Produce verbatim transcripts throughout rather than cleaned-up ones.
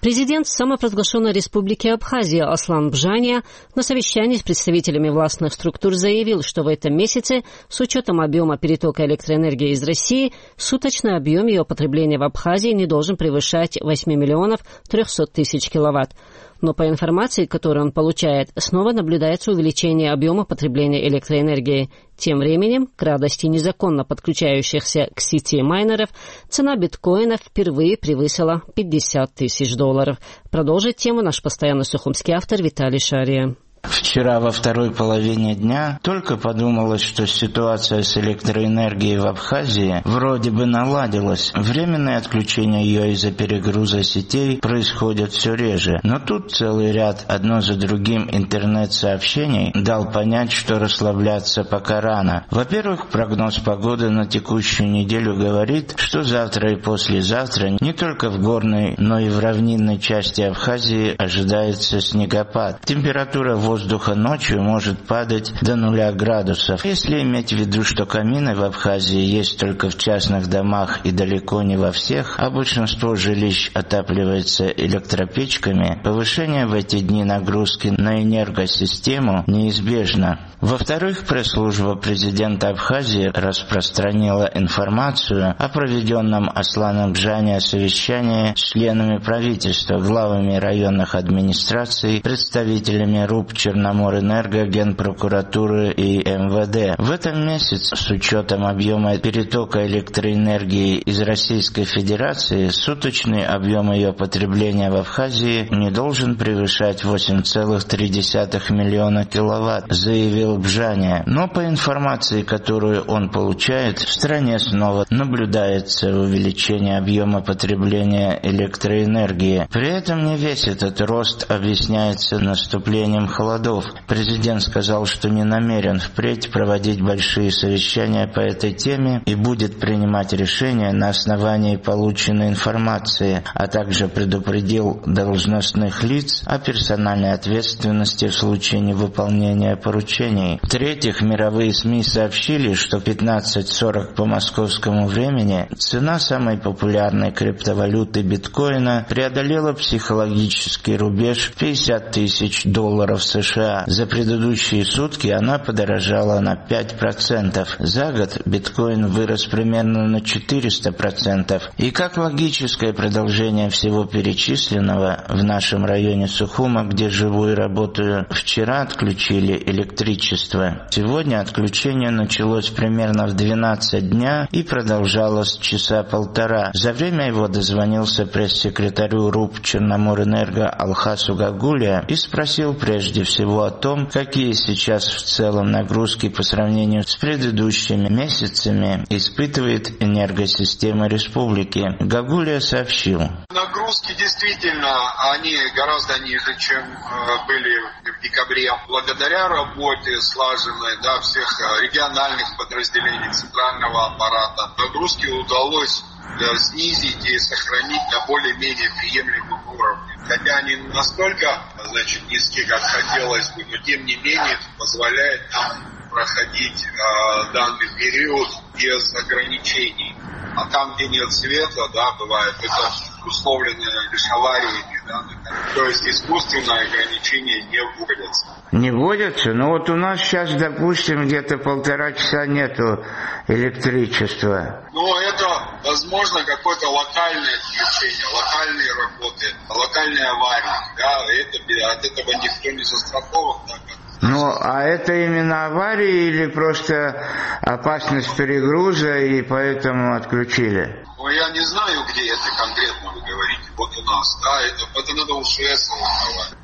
Президент самопровозглашенной республики Абхазия Аслан Бжания на совещании с представителями властных структур заявил, что в этом месяце, с учетом объема перетока электроэнергии из России, суточный объем ее потребления в Абхазии не должен превышать восемь миллионов триста тысяч киловатт. Но по информации, которую он получает, снова наблюдается увеличение объема потребления электроэнергии. Тем временем, к радости незаконно подключающихся к сети майнеров, цена биткоина впервые превысила пятьдесят тысяч долларов. Продолжит тему наш постоянный сухумский автор Виталий Шария. Вчера во второй половине дня только подумалось, что ситуация с электроэнергией в Абхазии вроде бы наладилась. Временное отключение ее из-за перегруза сетей происходит все реже. Но тут целый ряд одно за другим интернет-сообщений дал понять, что расслабляться пока рано. Во-первых, прогноз погоды на текущую неделю говорит, что завтра и послезавтра не только в горной, но и в равнинной части Абхазии ожидается снегопад. Температура воздуха Воздуха ночью может падать до нуля градусов. Если иметь в виду, что камины в Абхазии есть только в частных домах и далеко не во всех, а большинство жилищ отапливается электропечками, повышение в эти дни нагрузки на энергосистему неизбежно. Во-вторых, пресс-служба президента Абхазии распространила информацию о проведенном Асланом Бжания совещании с членами правительства, главами районных администраций, представителями РУП Черноморэнерго, Генпрокуратуры и эм вэ дэ. В этом месяце, с учетом объема перетока электроэнергии из Российской Федерации, суточный объем ее потребления в Абхазии не должен превышать восемь целых три десятых миллиона киловатт, заявил Бжания. Но по информации, которую он получает, в стране снова наблюдается увеличение объема потребления электроэнергии. При этом не весь этот рост объясняется наступлением холодов. Президент сказал, что не намерен впредь проводить большие совещания по этой теме и будет принимать решения на основании полученной информации, а также предупредил должностных лиц о персональной ответственности в случае невыполнения поручений. В-третьих, мировые СМИ сообщили, что в пятнадцать сорок по московскому времени цена самой популярной криптовалюты биткоина преодолела психологический рубеж пятьдесят тысяч долларов США. За предыдущие сутки она подорожала на пять процентов. За год биткоин вырос примерно на четыреста процентов. И как логическое продолжение всего перечисленного, в нашем районе Сухума, где живу и работаю, вчера отключили электричество. Сегодня отключение началось примерно в двенадцать дня и продолжалось часа полтора. За время его дозвонился пресс-секретарю РУП Черноморэнерго Алхасу Гагулия и спросил прежде всего о том, какие сейчас в целом нагрузки по сравнению с предыдущими месяцами испытывает энергосистема республики. Гагулия сообщил: нагрузки действительно, они гораздо ниже, чем э, были в декабре. Благодаря работе слаженной, да, всех региональных подразделений центрального аппарата, нагрузки удалось да, снизить и сохранить на более-менее приемлемом уровне. Хотя они не настолько, значит, низкие, как хотелось бы, но тем не менее это позволяет нам проходить э, данный период без ограничений. А там, где нет света, да, бывает, это условлено лишь авариями, да, то есть искусственные ограничения не вводятся. Не вводятся? Ну вот у нас сейчас, допустим, где-то полтора часа нету электричества. Ну это, возможно, какое-то локальное отключение, локальные работы, локальные аварии, да, это, от этого никто не застрахован, да, как. Ну, а это именно аварии или просто опасность перегруза и поэтому отключили? Ну, я не знаю, где это конкретно вы говорите. Вот у нас, да, это, это надо у ШЭС узнавать.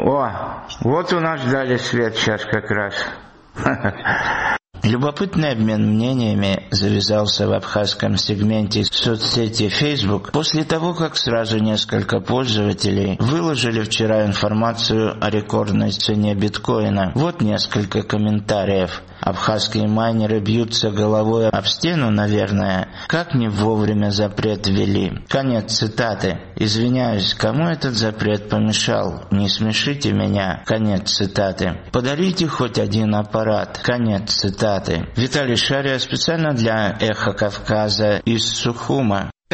О, вот у нас дали свет сейчас как раз. Любопытный обмен мнениями завязался в абхазском сегменте соцсети Facebook после того, как сразу несколько пользователей выложили вчера информацию о рекордной цене биткоина. Вот несколько комментариев. Абхазские майнеры бьются головой об стену, наверное. Как не вовремя запрет ввели. Конец цитаты. Извиняюсь, кому этот запрет помешал? Не смешите меня. Конец цитаты. Подарите хоть один аппарат. Конец цитаты. Виталий Шария специально для «Эхо Кавказа» из Сухума.